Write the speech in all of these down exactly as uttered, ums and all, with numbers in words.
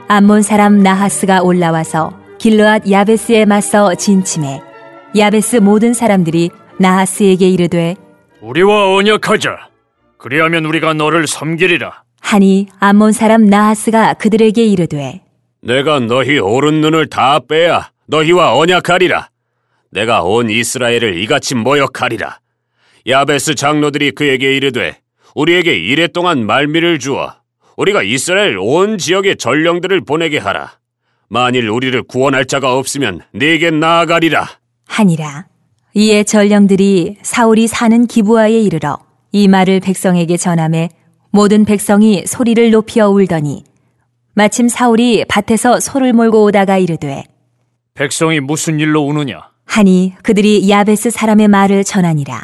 암몬 사람 나하스가 올라와서 길르앗 야베스에 맞서 진침해 야베스 모든 사람들이 나하스에게 이르되 우리와 언약하자. 그리하면 우리가 너를 섬기리라. 하니 암몬 사람 나하스가 그들에게 이르되 내가 너희 오른 눈을 다 빼야 너희와 언약하리라. 내가 온 이스라엘을 이같이 모욕하리라. 야베스 장로들이 그에게 이르되 우리에게 이레 동안 말미를 주어 우리가 이스라엘 온 지역에 전령들을 보내게 하라. 만일 우리를 구원할 자가 없으면 네게 나아가리라 하니라. 이에 전령들이 사울이 사는 기브아에 이르러 이 말을 백성에게 전하매 모든 백성이 소리를 높여 울더니 마침 사울이 밭에서 소를 몰고 오다가 이르되 백성이 무슨 일로 우느냐 하니 그들이 야베스 사람의 말을 전하니라.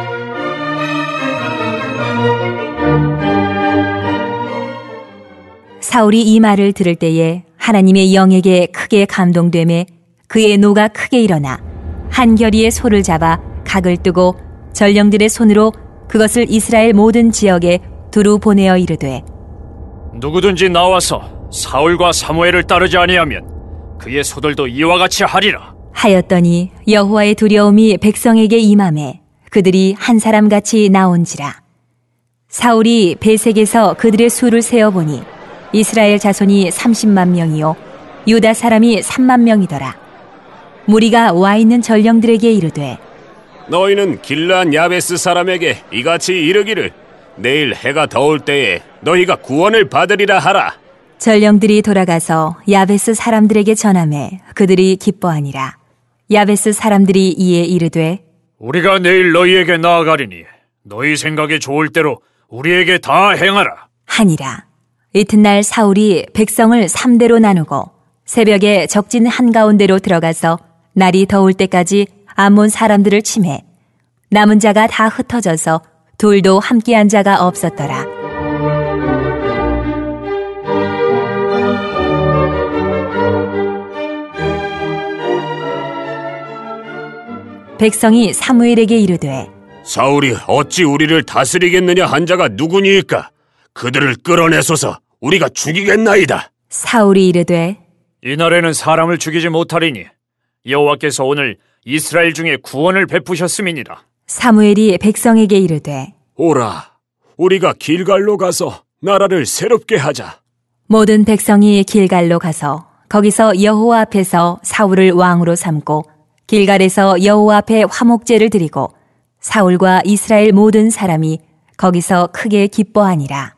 사울이 이 말을 들을 때에 하나님의 영에게 크게 감동되매 그의 노가 크게 일어나 한 겨리의 소를 잡아 각을 뜨고 전령들의 손으로 그것을 이스라엘 모든 지역에 두루 보내어 이르되 누구든지 나와서 사울과 사무엘을 따르지 아니하면 그의 소들도 이와 같이 하리라 하였더니 여호와의 두려움이 백성에게 임하매 그들이 한 사람같이 나온지라. 사울이 베색에서 그들의 수를 세어보니 이스라엘 자손이 삼십만 명이요 유다 사람이 삼만 명이더라. 무리가 와 있는 전령들에게 이르되 너희는 길르앗 야베스 사람에게 이같이 이르기를 내일 해가 더울 때에 너희가 구원을 받으리라 하라. 전령들이 돌아가서 야베스 사람들에게 전하매 그들이 기뻐하니라. 야베스 사람들이 이에 이르되 우리가 내일 너희에게 나아가리니 너희 생각에 좋을 대로 우리에게 다 행하라 하니라. 이튿날 사울이 백성을 삼대로 나누고 새벽에 적진 한가운데로 들어가서 날이 더울 때까지 암몬 사람들을 치매 남은 자가 다 흩어져서 둘도 함께한 자가 없었더라. 백성이 사무엘에게 이르되 사울이 어찌 우리를 다스리겠느냐 한 자가 누구니이까? 그들을 끌어내소서 우리가 죽이겠나이다. 사울이 이르되 이날에는 사람을 죽이지 못하리니 여호와께서 오늘 이스라엘 중에 구원을 베푸셨음이니라. 사무엘이 백성에게 이르되 오라 우리가 길갈로 가서 나라를 새롭게 하자. 모든 백성이 길갈로 가서 거기서 여호와 앞에서 사울을 왕으로 삼고 길갈에서 여호와 앞에 화목제를 드리고 사울과 이스라엘 모든 사람이 거기서 크게 기뻐하니라.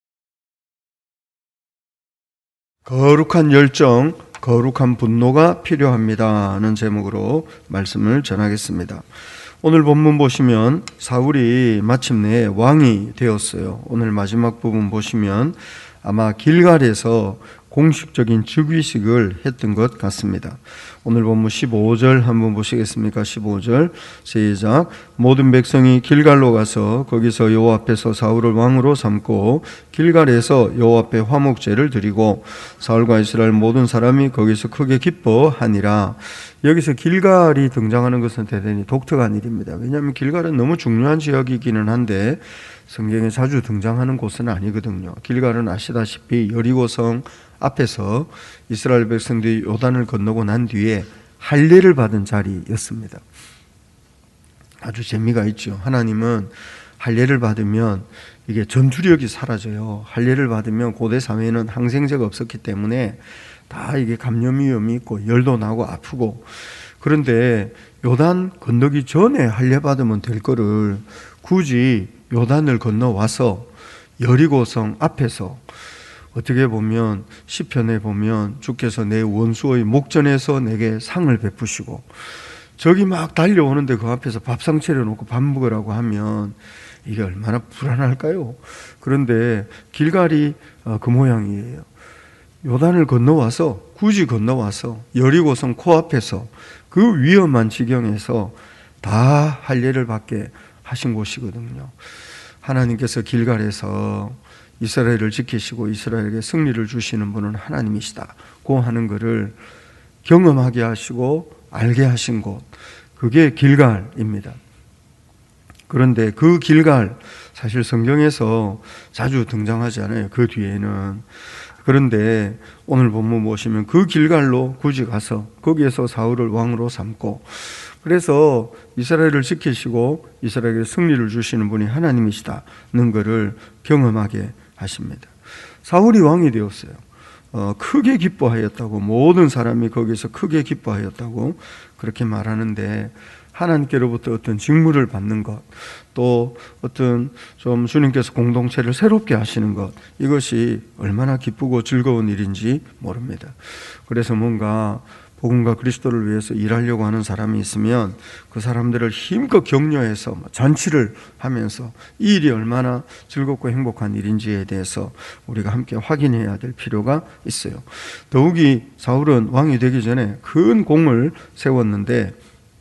거룩한 열정, 거룩한 분노가 필요합니다 하는 제목으로 말씀을 전하겠습니다. 오늘 본문 보시면 사울이 마침내 왕이 되었어요. 오늘 마지막 부분 보시면 아마 길갈에서 공식적인 즉위식을 했던 것 같습니다. 오늘 본문 십오 절 한번 보시겠습니까? 십오 절 시작. 모든 백성이 길갈로 가서 거기서 여호와 앞에서 사울을 왕으로 삼고 길갈에서 여호와 앞에 화목제를 드리고 사울과 이스라엘 모든 사람이 거기서 크게 기뻐하니라. 여기서 길갈이 등장하는 것은 대단히 독특한 일입니다. 왜냐하면 길갈은 너무 중요한 지역이기는 한데 성경에 자주 등장하는 곳은 아니거든요. 길갈은 아시다시피 여리고성 앞에서 이스라엘 백성들이 요단을 건너고 난 뒤에 할례를 받은 자리였습니다. 아주 재미가 있죠. 하나님은 할례를 받으면 이게 전투력이 사라져요. 할례를 받으면 고대 사회에는 항생제가 없었기 때문에 다 이게 감염 위험이 있고 열도 나고 아프고, 그런데 요단 건너기 전에 할례 받으면 될 거를 굳이 요단을 건너와서 여리고성 앞에서, 어떻게 보면 시편에 보면 주께서 내 원수의 목전에서 내게 상을 베푸시고 저기 막 달려오는데 그 앞에서 밥상 차려놓고 밥 먹으라고 하면 이게 얼마나 불안할까요? 그런데 길갈이 그 모양이에요. 요단을 건너와서, 굳이 건너와서 여리고성 코앞에서 그 위험한 지경에서 다 할례를 받게 하신 곳이거든요. 하나님께서 길갈에서 이스라엘을 지키시고 이스라엘에게 승리를 주시는 분은 하나님이시다고 하는 것을 경험하게 하시고 알게 하신 곳, 그게 길갈입니다. 그런데 그 길갈, 사실 성경에서 자주 등장하지 않아요. 그 뒤에는. 그런데 오늘 본문 보시면 그 길갈로 굳이 가서 거기에서 사울을 왕으로 삼고, 그래서 이스라엘을 지키시고 이스라엘에게 승리를 주시는 분이 하나님이시다는 것을 경험하게 하십니다. 사울이 왕이 되었어요. 어, 크게 기뻐하였다고, 모든 사람이 거기서 크게 기뻐하였다고 그렇게 말하는데, 하나님께로부터 어떤 직무를 받는 것, 또 어떤 좀 주님께서 공동체를 새롭게 하시는 것, 이것이 얼마나 기쁘고 즐거운 일인지 모릅니다. 그래서 뭔가 복음과 그리스도를 위해서 일하려고 하는 사람이 있으면 그 사람들을 힘껏 격려해서 잔치를 하면서 이 일이 얼마나 즐겁고 행복한 일인지에 대해서 우리가 함께 확인해야 될 필요가 있어요. 더욱이 사울은 왕이 되기 전에 큰 공을 세웠는데,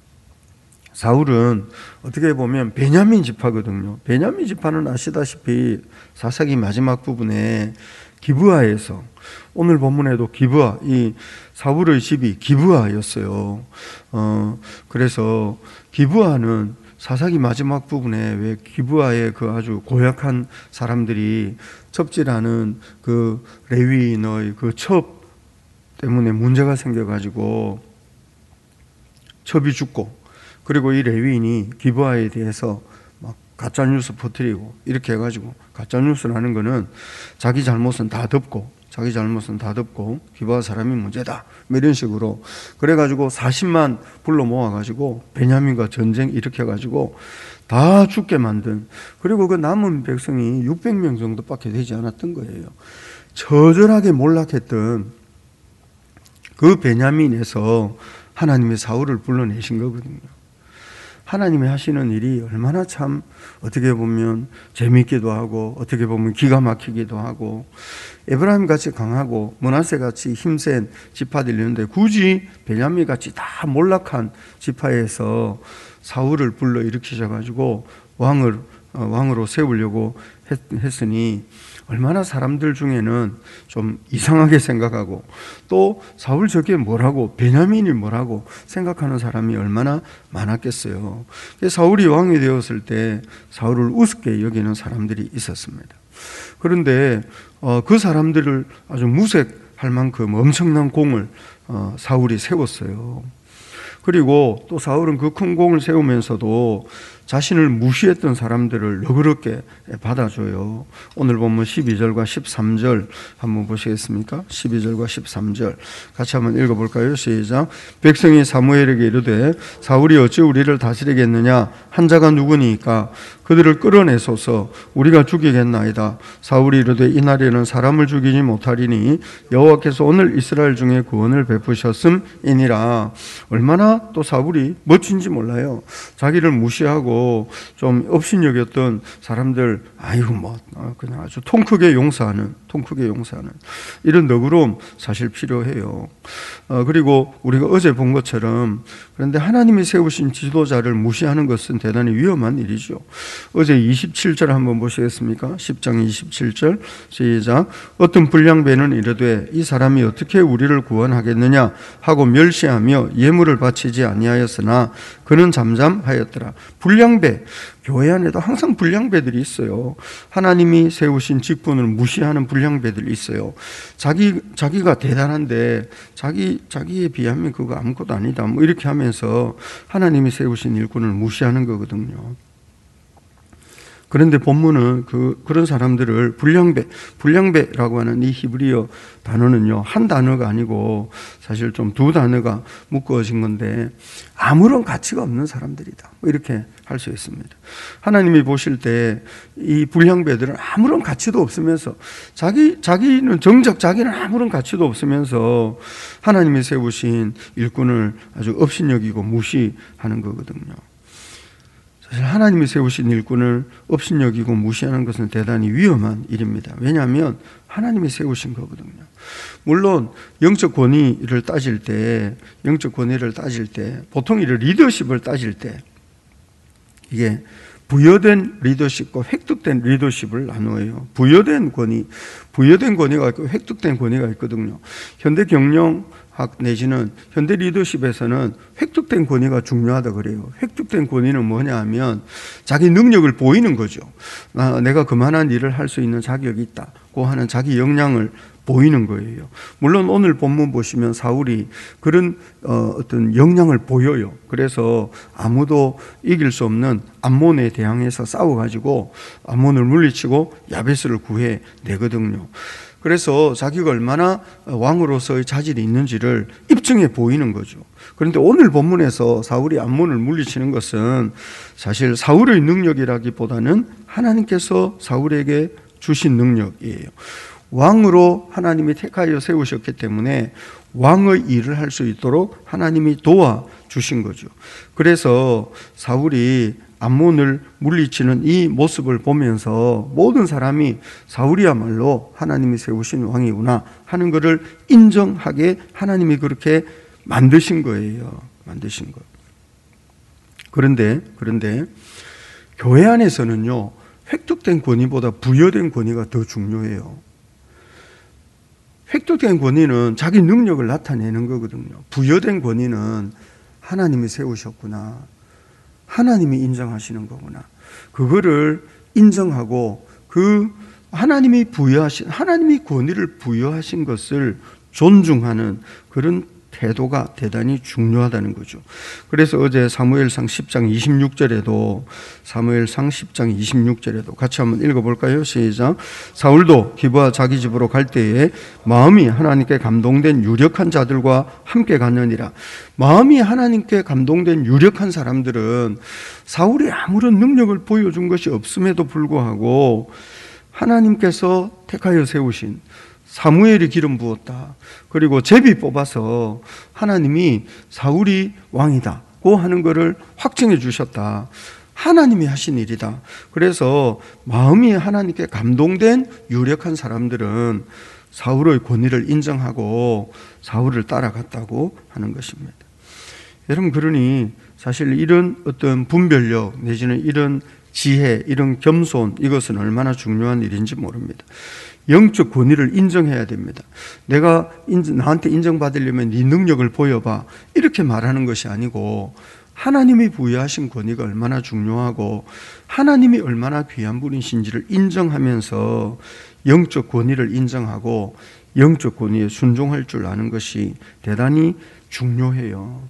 사울은 어떻게 보면 베냐민 지파거든요. 베냐민 지파는 아시다시피 사사기 마지막 부분에 기브아에서, 오늘 본문에도 기브아, 이 사울의 집이 기브아였어요. 어, 그래서 기브아는 사사기 마지막 부분에 왜 기브아의 그 아주 고약한 사람들이 첩질하는 그 레위인의 그 첩 때문에 문제가 생겨가지고 첩이 죽고, 그리고 이 레위인이 기브아에 대해서 막 가짜뉴스 퍼뜨리고 이렇게 해가지고, 가짜뉴스라는 거는 자기 잘못은 다 덮고 자기 잘못은 다 덮고 기브아 사람이 문제다, 뭐 이런 식으로 그래가지고 사십만 불러 모아가지고 베냐민과 전쟁 일으켜가지고 다 죽게 만든, 그리고 그 남은 백성이 육백 명 정도밖에 되지 않았던 거예요. 처절하게 몰락했던 그 베냐민에서 하나님이 사울을 불러내신 거거든요. 하나님이 하시는 일이 얼마나 참 어떻게 보면 재미있기도 하고 어떻게 보면 기가 막히기도 하고, 에브라임 같이 강하고 므낫세 같이 힘센 지파들이 있는데 굳이 베냐민 같이 다 몰락한 지파에서 사울을 불러 일으키셔가지고 왕을 어, 왕으로 세우려고 했, 했으니 얼마나 사람들 중에는 좀 이상하게 생각하고, 또 사울 저게 뭐라고, 베냐민이 뭐라고 생각하는 사람이 얼마나 많았겠어요. 사울이 왕이 되었을 때 사울을 우습게 여기는 사람들이 있었습니다. 그런데 어, 그 사람들을 아주 무색할 만큼 엄청난 공을 어, 사울이 세웠어요. 그리고 또 사울은 그 큰 공을 세우면서도 자신을 무시했던 사람들을 너그럽게 받아줘요. 오늘 보면 십이 절과 십삼 절 한번 보시겠습니까? 십이 절과 십삼 절 같이 한번 읽어볼까요? 시작. 백성이 사무엘에게 이르되 사울이 어찌 우리를 다스리겠느냐? 한 자가 누구니까? 그들을 끌어내소서. 우리가 죽이겠나이다. 사울이 이르되 이날에는 사람을 죽이지 못하리니 여호와께서 오늘 이스라엘 중에 구원을 베푸셨음이니라. 얼마나 또 사울이 멋진지 몰라요. 자기를 무시하고 좀 업신여겼던 사람들, 아이고 뭐 그냥 아주 통 크게 용서하는, 통 크게 용서하는 이런 너그러움 사실 필요해요. 어, 그리고 우리가 어제 본 것처럼, 그런데 하나님이 세우신 지도자를 무시하는 것은 대단히 위험한 일이죠. 어제 이십칠 절 한번 보시겠습니까? 십 장 이십칠 절 시작. 어떤 불량배는 이르되 이 사람이 어떻게 우리를 구원하겠느냐 하고 멸시하며 예물을 바치지 아니하였으나 그는 잠잠하였더라. 불량배, 교회 안에도 항상 불량배들이 있어요. 하나님이 세우신 직분을 무시하는 불량배들이 있어요. 자기, 자기가 대단한데 자기, 자기에 비하면 그거 아무것도 아니다, 뭐 이렇게 하면서 하나님이 세우신 일꾼을 무시하는 거거든요. 그런데 본문은 그, 그런 사람들을 불량배, 불량배라고 하는 이 히브리어 단어는요, 한 단어가 아니고 사실 좀 두 단어가 묶어진 건데, 아무런 가치가 없는 사람들이다, 이렇게 할 수 있습니다. 하나님이 보실 때 이 불량배들은 아무런 가치도 없으면서, 자기, 자기는 정작 자기는 아무런 가치도 없으면서 하나님이 세우신 일꾼을 아주 업신여기고 무시하는 거거든요. 사실 하나님이 세우신 일꾼을 업신여기고 무시하는 것은 대단히 위험한 일입니다. 왜냐하면 하나님이 세우신 거거든요. 물론 영적 권위를 따질 때, 영적 권위를 따질 때, 보통 이를 리더십을 따질 때 이게 부여된 리더십과 획득된 리더십을 나누어요. 부여된 권위, 부여된 권위가 있고 획득된 권위가 있거든요. 현대 경영학 내지는 현대 리더십에서는 획득된 권위가 중요하다 그래요. 획득된 권위는 뭐냐 하면 자기 능력을 보이는 거죠. 아, 내가 그만한 일을 할 수 있는 자격이 있다고 하는 자기 역량을 보이는 거예요. 물론 오늘 본문 보시면 사울이 그런 어, 어떤 역량을 보여요. 그래서 아무도 이길 수 없는 암몬에 대항해서 싸워가지고 암몬을 물리치고 야베스를 구해내거든요. 그래서 자기가 얼마나 왕으로서의 자질이 있는지를 입증해 보이는 거죠. 그런데 오늘 본문에서 사울이 암몬을 물리치는 것은 사실 사울의 능력이라기보다는 하나님께서 사울에게 주신 능력이에요. 왕으로 하나님이 택하여 세우셨기 때문에 왕의 일을 할 수 있도록 하나님이 도와주신 거죠. 그래서 사울이 암몬을 물리치는 이 모습을 보면서 모든 사람이 사울이야말로 하나님이 세우신 왕이구나 하는 것을 인정하게 하나님이 그렇게 만드신 거예요. 만드신 거. 그런데 그런데 교회 안에서는요, 획득된 권위보다 부여된 권위가 더 중요해요. 획득된 권위는 자기 능력을 나타내는 거거든요. 부여된 권위는 하나님이 세우셨구나, 하나님이 인정하시는 거구나, 그거를 인정하고 그 하나님이 부여하신, 하나님이 권위를 부여하신 것을 존중하는 그런 태도가 대단히 중요하다는 거죠. 그래서 어제 사무엘상 십 장 이십육 절에도 사무엘상 십 장 이십육 절에도 같이 한번 읽어볼까요? 시작. 사울도 기브아 자기 집으로 갈 때에 마음이 하나님께 감동된 유력한 자들과 함께 갔느니라. 마음이 하나님께 감동된 유력한 사람들은 사울이 아무런 능력을 보여준 것이 없음에도 불구하고 하나님께서 택하여 세우신, 사무엘이 기름 부었다, 그리고 제비 뽑아서 하나님이 사울이 왕이다고 하는 것을 확증해 주셨다, 하나님이 하신 일이다. 그래서 마음이 하나님께 감동된 유력한 사람들은 사울의 권위를 인정하고 사울을 따라갔다고 하는 것입니다. 여러분, 그러니 사실 이런 어떤 분별력 내지는 이런 지혜, 이런 겸손, 이것은 얼마나 중요한 일인지 모릅니다. 영적 권위를 인정해야 됩니다. 내가 인정, 나한테 인정받으려면 네 능력을 보여봐, 이렇게 말하는 것이 아니고 하나님이 부여하신 권위가 얼마나 중요하고 하나님이 얼마나 귀한 분이신지를 인정하면서 영적 권위를 인정하고 영적 권위에 순종할 줄 아는 것이 대단히 중요해요.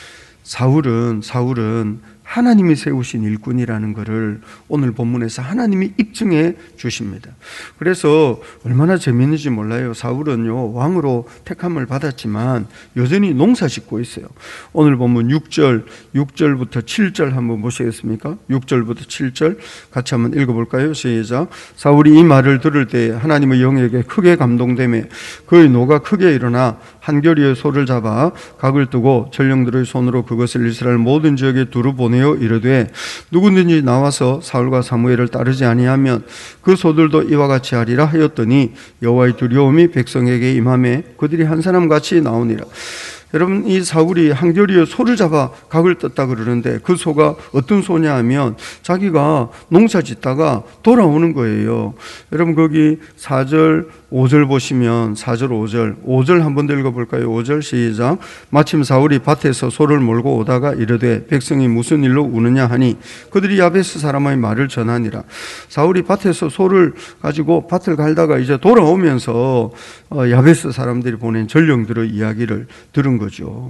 사울은 사울은 하나님이 세우신 일꾼이라는 것을 오늘 본문에서 하나님이 입증해 주십니다. 그래서 얼마나 재미있는지 몰라요. 사울은요, 왕으로 택함을 받았지만 여전히 농사 짓고 있어요. 오늘 본문 육 절, 육 절부터 칠 절 한번 보시겠습니까? 육 절부터 칠 절 같이 한번 읽어볼까요? 시작. 사울이 이 말을 들을 때 하나님의 영에게 크게 감동되며 그의 노가 크게 일어나 한겨리의 소를 잡아 각을 뜨고 전령들의 손으로 그것을 이스라엘 모든 지역에 두루 보내어 이르되 누구든지 나와서 사울과 사무엘을 따르지 아니하면 그 소들도 이와 같이 하리라 하였더니 여호와의 두려움이 백성에게 임하매 그들이 한 사람같이 나오니라. 여러분, 이 사울이 한겨리에 소를 잡아 각을 떴다 그러는데 그 소가 어떤 소냐 하면 자기가 농사 짓다가 돌아오는 거예요. 여러분, 거기 사 절, 오 절 보시면 사 절, 오 절, 오 절 한 번 더 읽어볼까요? 오 절 시작. 마침 사울이 밭에서 소를 몰고 오다가 이르되 백성이 무슨 일로 우느냐 하니 그들이 야베스 사람의 말을 전하니라. 사울이 밭에서 소를 가지고 밭을 갈다가 이제 돌아오면서 야베스 사람들이 보낸 전령들의 이야기를 들은 거죠.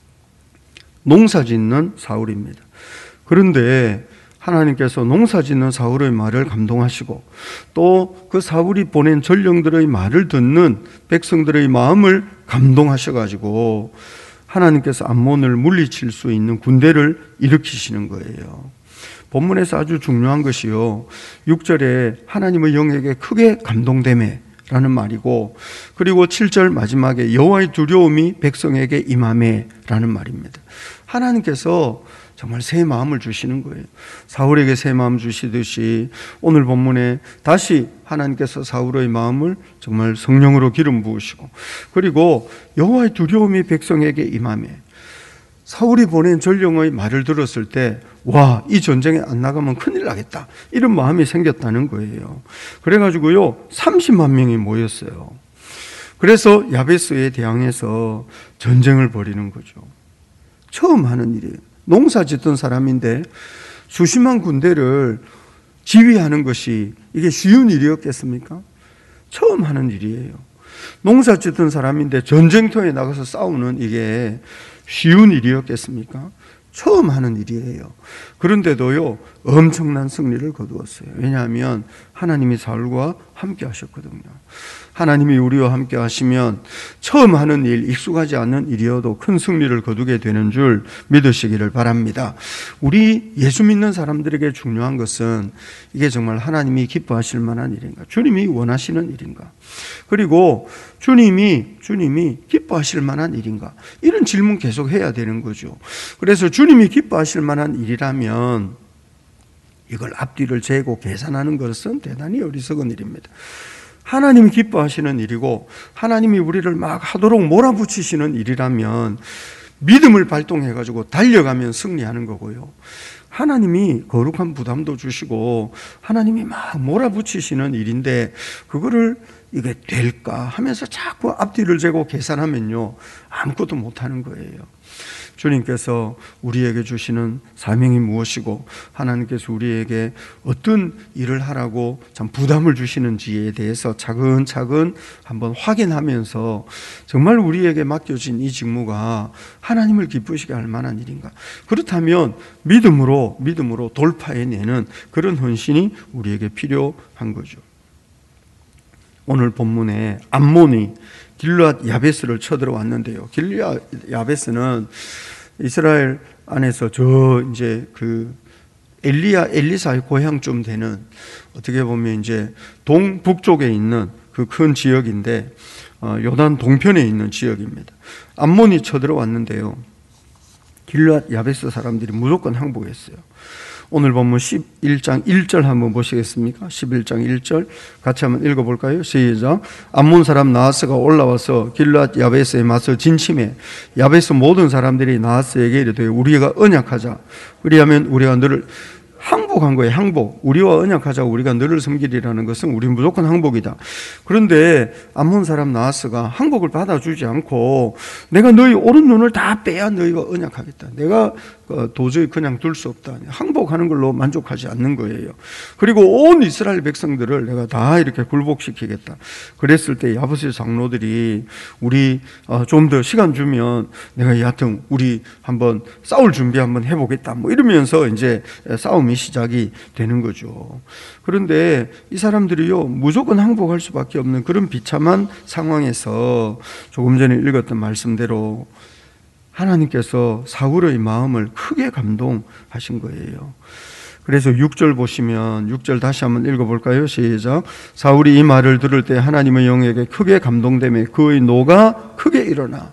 농사 짓는 사울입니다. 그런데 하나님께서 농사 짓는 사울의 말을 감동하시고 또 그 사울이 보낸 전령들의 말을 듣는 백성들의 마음을 감동하셔가지고 하나님께서 암몬을 물리칠 수 있는 군대를 일으키시는 거예요. 본문에서 아주 중요한 것이요, 육 절에 하나님의 영에게 크게 감동되매 라는 말이고, 그리고 칠 절 마지막에 여호와의 두려움이 백성에게 임하매 라는 말입니다. 하나님께서 정말 새 마음을 주시는 거예요. 사울에게 새 마음 주시듯이 오늘 본문에 다시 하나님께서 사울의 마음을 정말 성령으로 기름 부으시고, 그리고 여호와의 두려움이 백성에게 임하매, 사울이 보낸 전령의 말을 들었을 때 와, 이 전쟁에 안 나가면 큰일 나겠다, 이런 마음이 생겼다는 거예요. 그래가지고요 삼십만 명이 모였어요. 그래서 야베스에 대항해서 전쟁을 벌이는 거죠. 처음 하는 일이에요. 농사 짓던 사람인데 수십만 군대를 지휘하는 것이 이게 쉬운 일이었겠습니까? 처음 하는 일이에요. 농사 짓던 사람인데 전쟁터에 나가서 싸우는 이게 쉬운 일이었겠습니까? 처음 하는 일이에요. 그런데도요, 엄청난 승리를 거두었어요. 왜냐하면 하나님이 사울과 함께 하셨거든요. 하나님이 우리와 함께 하시면 처음 하는 일, 익숙하지 않는 일이어도 큰 승리를 거두게 되는 줄 믿으시기를 바랍니다. 우리 예수 믿는 사람들에게 중요한 것은 이게 정말 하나님이 기뻐하실 만한 일인가? 주님이 원하시는 일인가? 그리고 주님이, 주님이 기뻐하실 만한 일인가? 이런 질문 계속 해야 되는 거죠. 그래서 주님이 기뻐하실 만한 일이라면 이걸 앞뒤를 재고 계산하는 것은 대단히 어리석은 일입니다. 하나님이 기뻐하시는 일이고 하나님이 우리를 막 하도록 몰아붙이시는 일이라면 믿음을 발동해가지고 달려가면 승리하는 거고요. 하나님이 거룩한 부담도 주시고 하나님이 막 몰아붙이시는 일인데 그거를 이게 될까 하면서 자꾸 앞뒤를 재고 계산하면요, 아무것도 못하는 거예요. 주님께서 우리에게 주시는 사명이 무엇이고 하나님께서 우리에게 어떤 일을 하라고 참 부담을 주시는지에 대해서 차근차근 한번 확인하면서 정말 우리에게 맡겨진 이 직무가 하나님을 기쁘시게 할 만한 일인가? 그렇다면 믿음으로 믿음으로 돌파해내는 그런 헌신이 우리에게 필요한 거죠. 오늘 본문에 암몬이 길르앗 야베스를 쳐들어왔는데요. 길르앗 야베스는 이스라엘 안에서 저 이제 그 엘리야 엘리사의 고향쯤 되는, 어떻게 보면 이제 동북쪽에 있는 그 큰 지역인데 어, 요단 동편에 있는 지역입니다. 암몬이 쳐들어왔는데요. 길르앗 야베스 사람들이 무조건 항복했어요. 오늘 본문 십일 장 일 절 한번 보시겠습니까? 십일 장 일 절 같이 한번 읽어볼까요? 시작. 암몬 사람 나하스가 올라와서 길르앗 야베스에 맞서 진침해 야베스 모든 사람들이 나하스에게 이르되 우리가 언약하자. 그리하면 우리가 너를 항복한 거예요. 항복. 우리와 언약하자고 우리가 너를 섬기리라는 것은 우리 무조건 항복이다. 그런데 암몬 사람 나하스가 항복을 받아주지 않고 내가 너희 오른 눈을 다 빼야 너희가 언약하겠다. 내가 도저히 그냥 둘 수 없다. 항복하는 걸로 만족하지 않는 거예요. 그리고 온 이스라엘 백성들을 내가 다 이렇게 굴복시키겠다. 그랬을 때 야베스 장로들이 우리 좀 더 시간 주면 내가 여하튼 우리 한번 싸울 준비 한번 해보겠다. 뭐 이러면서 이제 싸움이 시작이 되는 거죠. 그런데 이 사람들이요, 무조건 항복할 수밖에 없는 그런 비참한 상황에서 조금 전에 읽었던 말씀대로 하나님께서 사울의 마음을 크게 감동하신 거예요. 그래서 육 절 보시면, 육 절 다시 한번 읽어볼까요? 시작. 사울이 이 말을 들을 때 하나님의 영에게 크게 감동되며 그의 노가 크게 일어나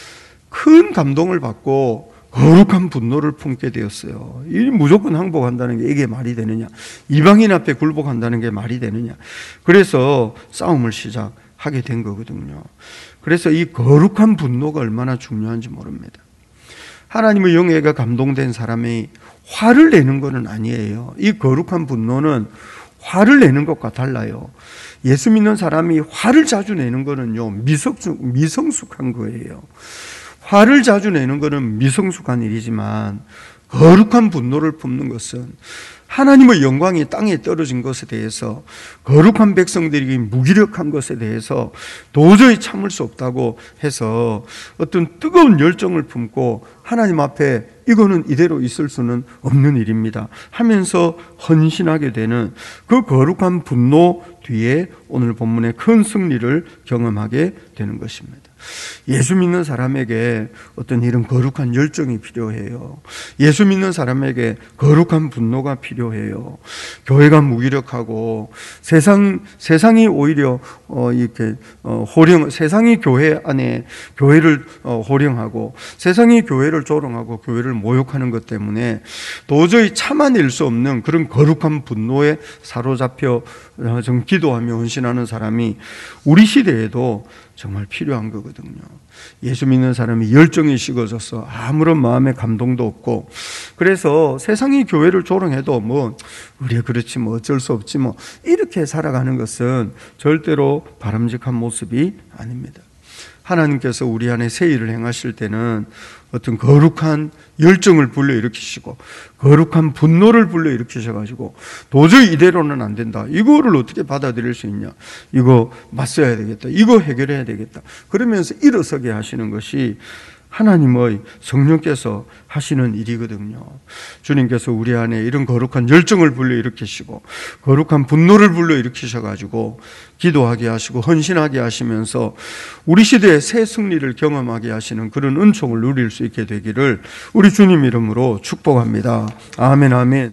큰 감동을 받고 거룩한 분노를 품게 되었어요. 이 무조건 항복한다는 게 이게 말이 되느냐? 이방인 앞에 굴복한다는 게 말이 되느냐? 그래서 싸움을 시작하게 된 거거든요. 그래서 이 거룩한 분노가 얼마나 중요한지 모릅니다. 하나님의 영예가 감동된 사람이 화를 내는 것은 아니에요. 이 거룩한 분노는 화를 내는 것과 달라요. 예수 믿는 사람이 화를 자주 내는 것은요, 미성숙, 미성숙한 거예요. 화를 자주 내는 것은 미성숙한 일이지만 거룩한 분노를 품는 것은 하나님의 영광이 땅에 떨어진 것에 대해서, 거룩한 백성들이 무기력한 것에 대해서 도저히 참을 수 없다고 해서 어떤 뜨거운 열정을 품고 하나님 앞에 이거는 이대로 있을 수는 없는 일입니다 하면서 헌신하게 되는 그 거룩한 분노 뒤에 오늘 본문의 큰 승리를 경험하게 되는 것입니다. 예수 믿는 사람에게 어떤 이런 거룩한 열정이 필요해요. 예수 믿는 사람에게 거룩한 분노가 필요해요. 교회가 무기력하고 세상 세상이 오히려 어 이렇게 어 호령 세상이 교회 안에 교회를 어 호령하고 세상이 교회를 조롱하고 교회를 모욕하는 것 때문에 도저히 참아낼 수 없는 그런 거룩한 분노에 사로잡혀 좀 기도하며 헌신하는 사람이 우리 시대에도 정말 필요한 거거든요. 예수 믿는 사람이 열정이 식어져서 아무런 마음의 감동도 없고, 그래서 세상이 교회를 조롱해도 뭐 우리 그렇지 뭐 어쩔 수 없지 뭐 이렇게 살아가는 것은 절대로 바람직한 모습이 아닙니다. 하나님께서 우리 안에 새 일을 행하실 때는 어떤 거룩한 열정을 불러일으키시고 거룩한 분노를 불러일으키셔가지고 도저히 이대로는 안 된다. 이거를 어떻게 받아들일 수 있냐. 이거 맞서야 되겠다. 이거 해결해야 되겠다. 그러면서 일어서게 하시는 것이 하나님의 성령께서 하시는 일이거든요. 주님께서 우리 안에 이런 거룩한 열정을 불러일으키시고 거룩한 분노를 불러일으키셔가지고 기도하게 하시고 헌신하게 하시면서 우리 시대의 새 승리를 경험하게 하시는 그런 은총을 누릴 수 있게 되기를 우리 주님 이름으로 축복합니다. 아멘, 아멘.